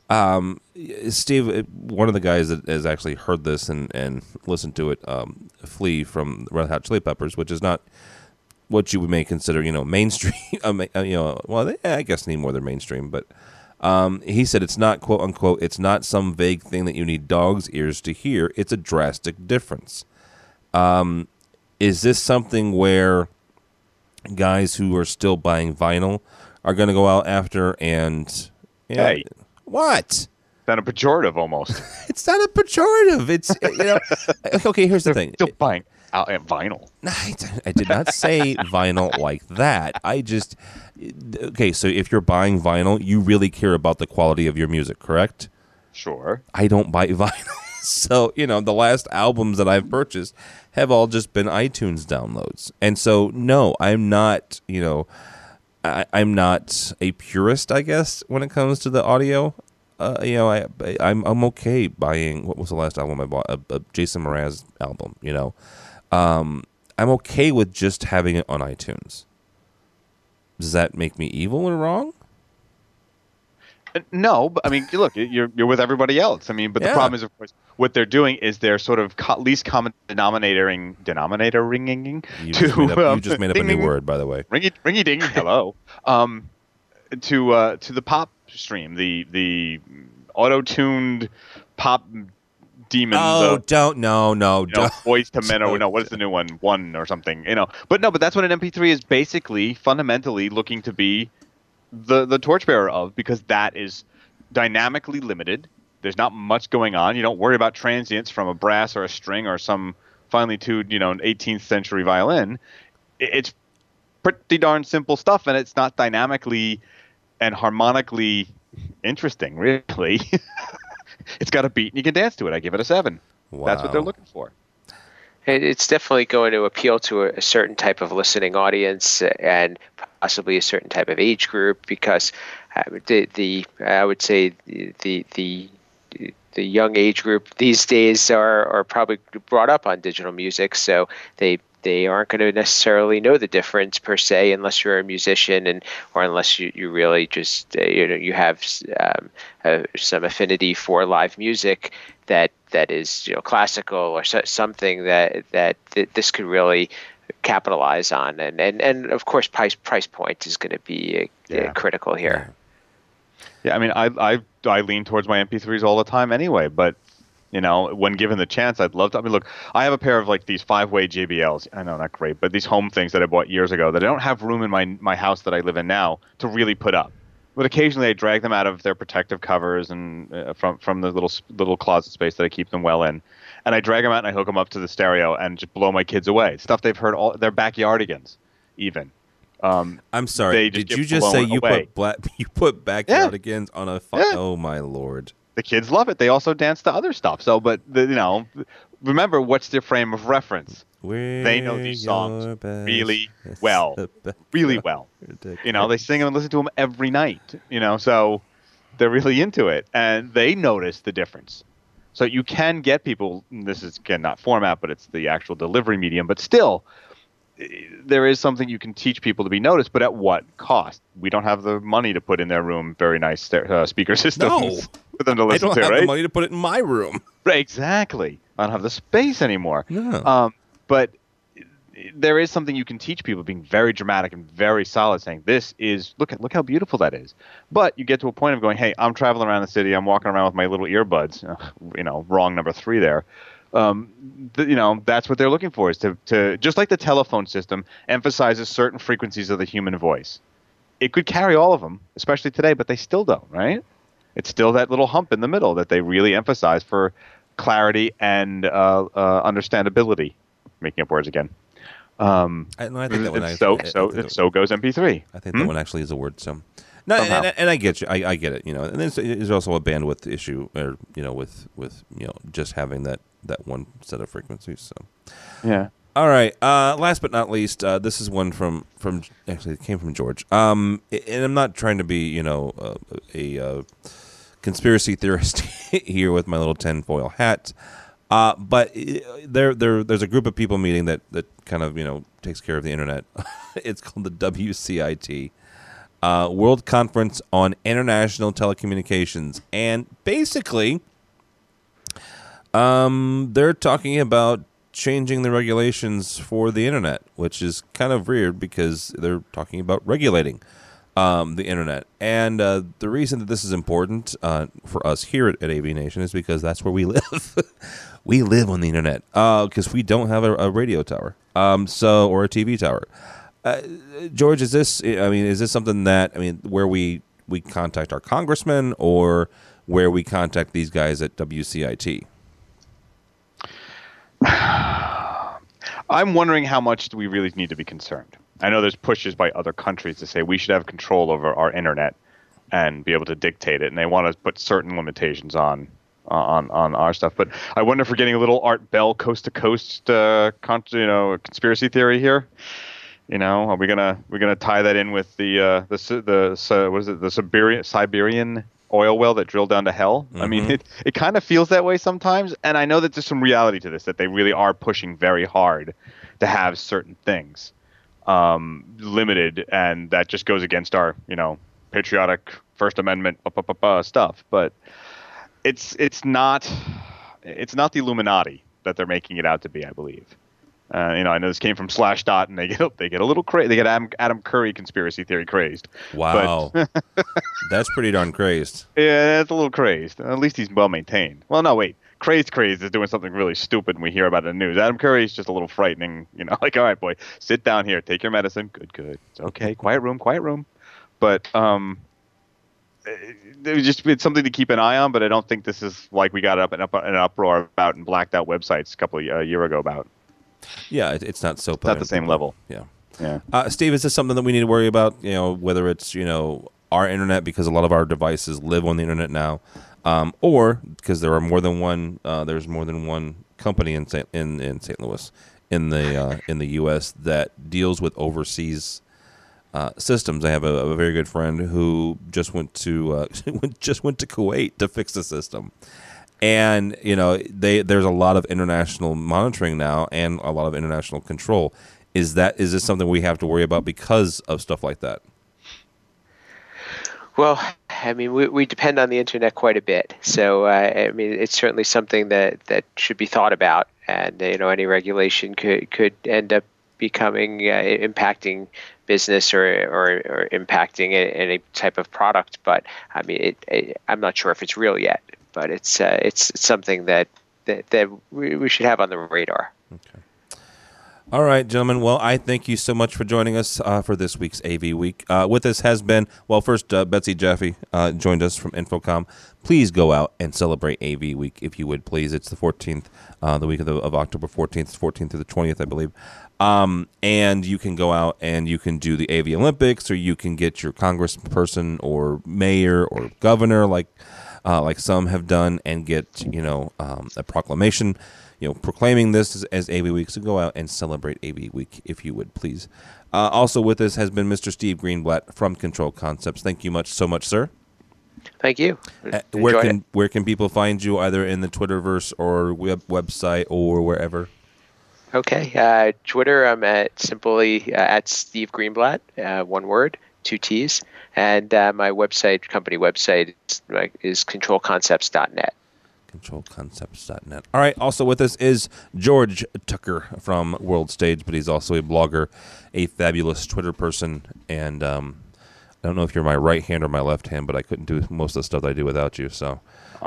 Steve, one of the guys that has actually heard this and listened to it, Flea from Red Hot Chili Peppers, which is not what you may consider, mainstream. I guess need more than mainstream, but he said it's not, quote unquote, it's not some vague thing that you need dog's ears to hear. It's a drastic difference. Is this something where guys who are still buying vinyl are going to go out after and? Hey. What? Sounded pejorative almost. It's not a pejorative. It's okay. Here's the thing. Still buying vinyl. I did not say vinyl like that. Okay. So if you're buying vinyl, you really care about the quality of your music, correct? Sure. I don't buy vinyl. So, the last albums that I've purchased have all just been iTunes downloads. And so, no, I'm not, I'm not a purist, I guess, when it comes to the audio. I'm okay buying, what was the last album I bought? A Jason Mraz album, I'm okay with just having it on iTunes. Does that make me evil or wrong? No, but I mean, look, you're with everybody else. I mean, but the problem is, of course, what they're doing is they're sort of least common denominator-ringing You just made up a new word, by the way. Ringy ding. Hello. To the pop stream, the auto-tuned pop demons. Oh, don't. Boys to Men, or no, what is the new one? One or something, But no, but that's what an MP3 is basically, fundamentally looking to be the torchbearer of, because that is dynamically limited. There's not much going on. You don't worry about transients from a brass or a string or some finely tuned, an 18th century violin. It's pretty darn simple stuff, and it's not dynamically and harmonically interesting, really. It's got a beat and you can dance to it. I give it a 7. Wow. That's what they're looking for. It's definitely going to appeal to a certain type of listening audience and possibly a certain type of age group, because I would say the young age group these days are probably brought up on digital music, so they aren't going to necessarily know the difference per se, unless you're a musician or unless you really just you have some affinity for live music that is classical or something that this could really capitalize on, and of course price point is going to be critical here. Yeah, I mean, I lean towards my MP3s all the time anyway, but when given the chance, I'd love to. I mean, look, I have a pair of these 5-way JBLs. I know, not great, but these home things that I bought years ago that I don't have room in my house that I live in now to really put up. But occasionally I drag them out of their protective covers and from the little closet space that I keep them well in, and I drag them out and I hook them up to the stereo and just blow my kids away. Stuff they've heard their backyardigans, even. I'm sorry. Did you just say you put backyardigans on a? Oh my lord! The kids love it. They also dance to other stuff. So, but remember, what's their frame of reference? They know these songs really well, really well. They sing them and listen to them every night. So they're really into it, and they notice the difference. So you can get people. This is again not format, but it's the actual delivery medium. But still, there is something you can teach people to be noticed, but at what cost? We don't have the money to put in their room very nice speaker systems for them to listen to, right? I don't have the money to put it in my room. Right, exactly. I don't have the space anymore. No. But there is something you can teach people, being very dramatic and very solid, saying, this is, look how beautiful that is. But you get to a point of going, hey, I'm traveling around the city, I'm walking around with my little earbuds, wrong number 3 there. That's what they're looking for, is to just like the telephone system emphasizes certain frequencies of the human voice. It could carry all of them, especially today, but they still don't, right? It's still that little hump in the middle that they really emphasize for clarity and understandability. Making up words again. I think that one actually, so goes MP3. I think that one actually is a word. So, no, and I get you. I get it. And there's also a bandwidth issue, or with just having that one set of frequencies. So, yeah. All right. Last but not least, this is one from actually it came from George. And I'm not trying to be a conspiracy theorist here with my little tinfoil hat. But there's a group of people meeting that kind of takes care of the internet. It's called the WCIT, World Conference on International Telecommunications, and basically, they're talking about changing the regulations for the internet, which is kind of weird because they're talking about regulating the internet. And the reason that this is important for us here at AV Nation is because that's where we live. We live on the internet because we don't have a radio tower, or a TV tower. George, is this something that where we contact our congressman, or where we contact these guys at WCIT? I'm wondering how much do we really need to be concerned. I know there's pushes by other countries to say we should have control over our internet and be able to dictate it, and they want to put certain limitations on our stuff. But I wonder if we're getting a little Art Bell coast to coast, conspiracy theory here. Are we gonna tie that in with the Siberian oil well that drilled down to hell? Mm-hmm. I mean, it kind of feels that way sometimes, and I know that there's some reality to this, that they really are pushing very hard to have certain things limited, and that just goes against our patriotic First Amendment stuff. But it's not the Illuminati that they're making it out to be, I believe. I know this came from Slashdot, and they get a little crazy. They get Adam Curry conspiracy theory crazed. Wow, that's pretty darn crazed. Yeah, that's a little crazed. At least he's well maintained. Well, no, wait, crazed is doing something really stupid, and we hear about it in the news. Adam Curry is just a little frightening. Like, all right, boy, sit down here, take your medicine. Good, it's okay. Quiet room. But it's something to keep an eye on. But I don't think this is like we got an uproar about and blacked out websites a year ago about. Yeah, it's not so. It's not the same level. Yeah. Steve, is this something that we need to worry about? Whether it's our internet, because a lot of our devices live on the internet now, or because there are more than one. There's more than one company in St. Louis, in the U.S. that deals with overseas systems. I have a very good friend who just went to Kuwait to fix the system. And there's a lot of international monitoring now and a lot of international control. Is this something we have to worry about because of stuff like that? Well, I mean, we depend on the internet quite a bit, so I mean, it's certainly something that should be thought about, and any regulation could end up becoming impacting business or impacting any type of product. But I mean, I'm not sure if it's real yet. But it's something that we should have on the radar. Okay. All right, gentlemen. Well, I thank you so much for joining us for this week's AV Week. With us has been, first, Betsy Jaffe joined us from Infocom. Please go out and celebrate AV Week, if you would, please. It's the 14th, the week of October 14th. It's 14th through the 20th, I believe. And you can go out and you can do the AV Olympics, or you can get your congressperson or mayor or governor, like some have done, and get a proclamation proclaiming this as AV Week. So go out and celebrate AV Week, if you would, please. Also with us has been Mr. Steve Greenblatt from Control Concepts. Thank you so much, sir. Thank you. Where can people find you, either in the Twitterverse or website or wherever? Okay, Twitter, I'm at simply at Steve Greenblatt, one word, 2 T's. And my company website is controlconcepts.net. Controlconcepts.net. All right. Also with us is George Tucker from World Stage, but he's also a blogger, a fabulous Twitter person. And I don't know if you're my right hand or my left hand, but I couldn't do most of the stuff that I do without you. So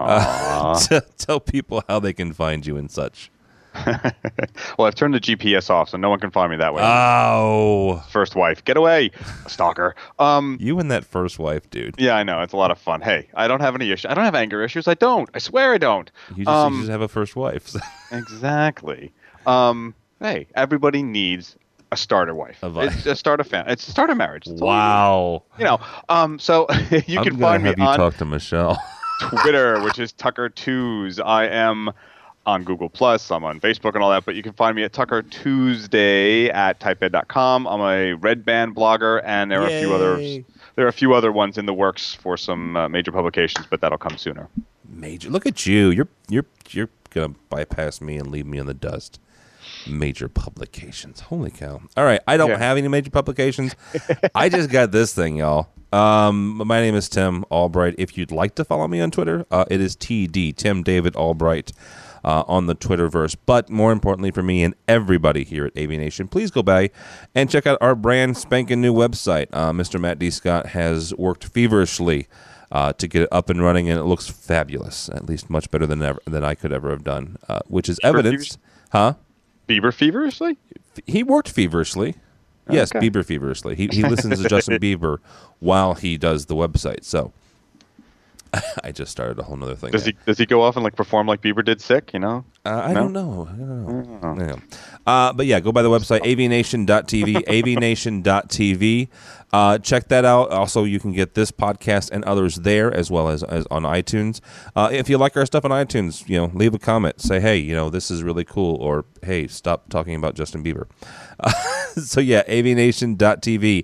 tell people how they can find you and such. Well, I've turned the GPS off, so no one can find me that way. Oh, first wife, get away, stalker. You and that first wife, dude. Yeah, I know, it's a lot of fun. Hey, I don't have any issues. I don't have anger issues. I swear I don't. You just have a first wife. Exactly. Hey, everybody needs a starter wife. It's a start a family. It's a start a marriage. That's wow. So you can find me on. Talk to Michelle. Twitter, which is Tucker2s. I am on Google+, I'm on Facebook and all that, but you can find me at Tucker Tuesday at typeed.com. I'm a Red Band blogger, and there are a few others. There are a few other ones in the works for some major publications, but that'll come sooner. Major? Look at you! You're gonna bypass me and leave me in the dust. Major publications. Holy cow! All right, I don't have any major publications. I just got this thing, y'all. My name is Tim Albright. If you'd like to follow me on Twitter, it is TD Tim David Albright. On the Twitterverse. But more importantly for me and everybody here at AV Nation, please go by and check out our brand spanking new website. Mr. Matt D. Scott has worked feverishly to get it up and running, and it looks fabulous, at least much better than I could ever have done, which is evidenced. Huh? Bieber feverishly? He worked feverishly. Yes, okay. Bieber feverishly. He listens to Justin Bieber while he does the website. So I just started a whole nother thing. Does he go off and like perform like Bieber did Sick? You know? I don't know. Yeah. But yeah, go by the website avnation.tv, avnation.tv. Check that out. Also, you can get this podcast and others there as well as on iTunes. If you like our stuff on iTunes, leave a comment. Say, hey, this is really cool, or hey, stop talking about Justin Bieber. So yeah, avnation.tv,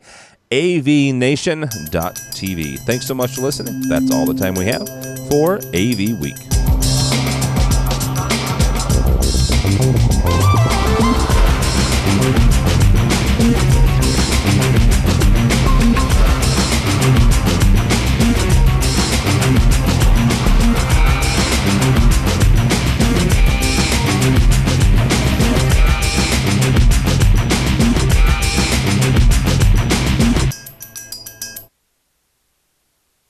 avnation.tv. Thanks so much for listening. That's all the time we have for AV Week.